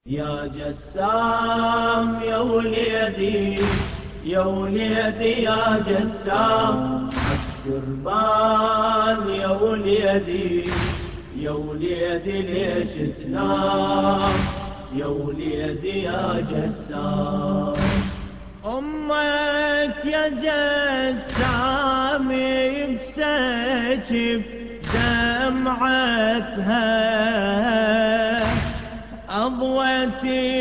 يا جسام يا وليدي يا وليدي يا جسام عالدربان يا وليدي يا وليدي ليش تنام يا وليدي يا جسام. أمك يا جسام بسكب دمعتها أضوت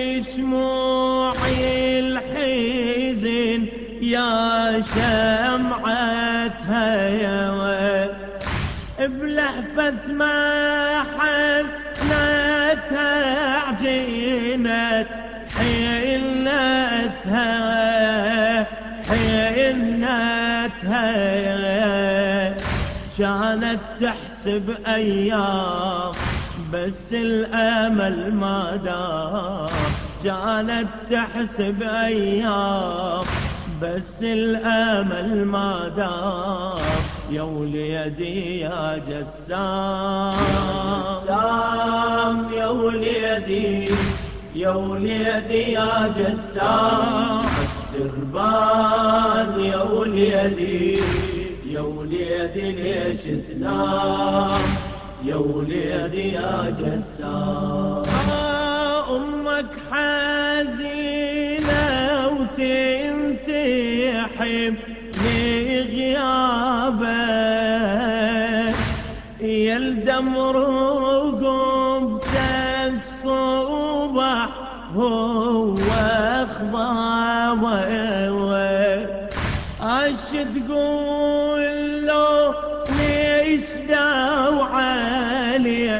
شموعي الحزن يا شمعتها يا ويل بلهفة ما حنتها عجينت حيلتها كانت تحسب أيام بس الأمل ما دام كانت تحسب أيام بس الأمل ما دام يا وليدي يا جسام يا وليدي يا وليدي يا جسام عالدربان يا وليدي يا وليدي ليش تنام يا وليدي يا جسام. أمك حزينة وتنتحب لغيابك يا الدمر رقبتك صبح هو أخضابك عش تقول له ليش داو عليه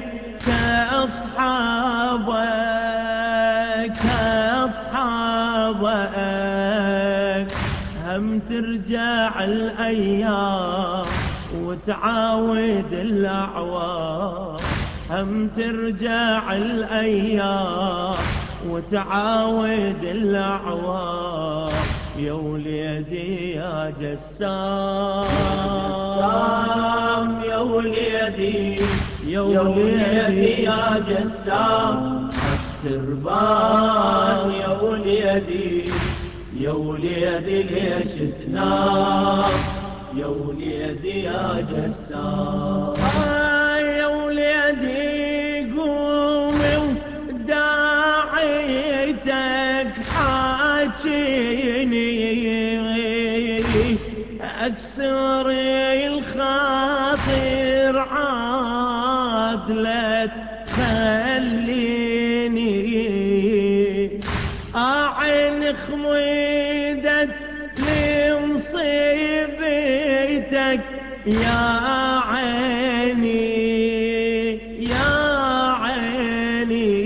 كأصحابك هم ترجع الأيام وتعاود الأعوام هم ترجع الأيام وتعاود الأعوام يا وليدي يا جسام يا وليدي يا وليدي يا جسام عالدربان يا وليدي يا وليدي ليش تنام يا وليدي يا جسام. يا وليدي قوم وداعيتك حاجيني أكسر الخاطر عادلت خليني أعين خميدت لمصيبتك يا عيني يا عيني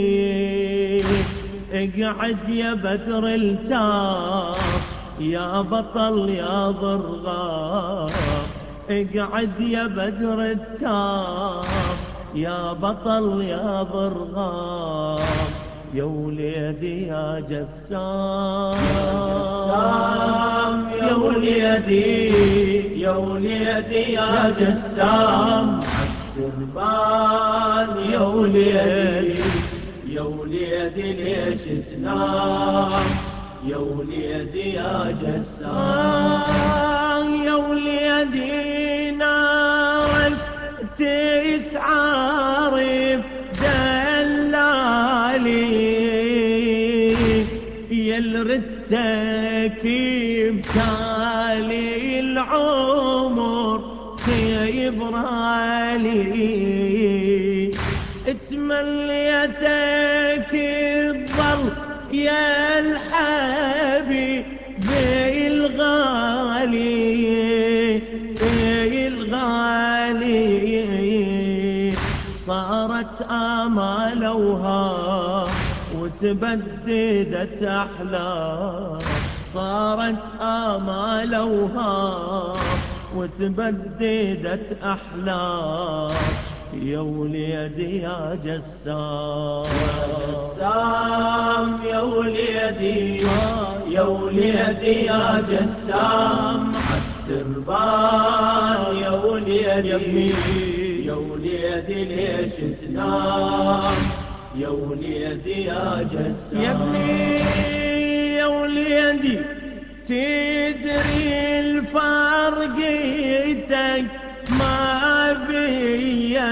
اقعد يا بدر التاف يا بطل يا ضرغام اقعد يا بدر التاف يا بطل يا ضرغام يا وليدي يا جسام يا وليدي يا وليدي يا جسام عالدربان يا وليدي يا وليدي ليش تنام يا وليدي يا جسام. يا وليدي نارك تتعارف دلالي يا الرتك بتالي العمر يبرالي تمليتك تظل يا الحبيب الغالي صارت آمالوها وتبددت أحلام صارت آمالوها وتبددت أحلام يا وليدي يا جسام يا وليدي يا وليدي يا جسام عالدربان يا وليدي يا وليدي ليش تنام يا وليدي يا جسام. يا ابني يا وليدي تدري الفرقيتك ما بيا،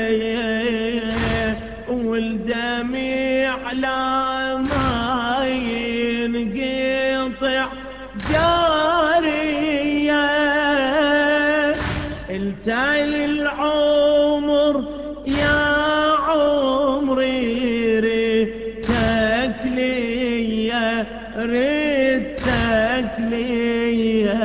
والدمي على ما ينقطع جارية، التالي العمر يا عمري ريتك ليا، ريتك ليا،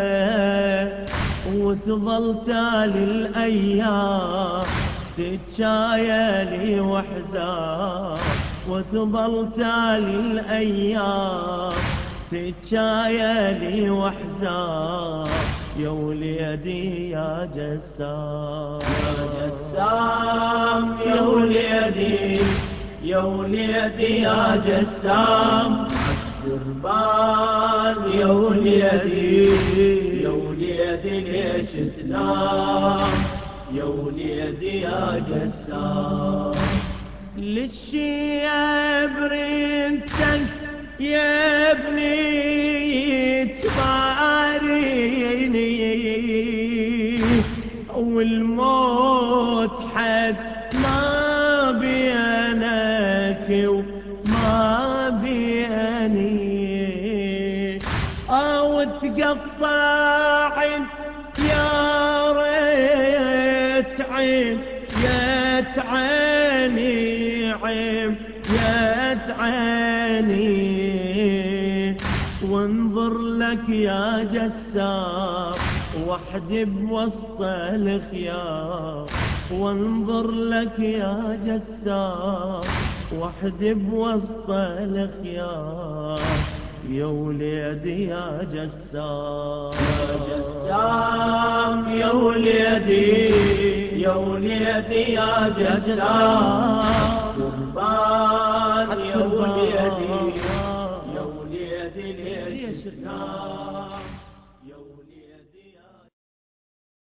وتظل تالي الأيام تتشايلي وحزان، وتظل تالي الأيام تتشايلي وحزان، يا وليدي يا جسام. يا جسام يا وليدي، يا وليدي يا جسام، دربان يا وليدي، يا وليدي ليش تنام، يا وليدي يا جسام. للشياب رنتك يا ابني تباريني، والموت حد ما بينك وما بيني، او تقطعت يا ريت عين يا تعاني، عين يا تعاني، وانظر لك يا جسام وحدي بوسط الخيام، وانظر لك يا جسام وحدي بوسط الخيام، يا وليدي يا جسام. يا جسام يا وليدي، يا وليدي يا جسام، قربان يا وليدي، يا وليدي ليش تنام.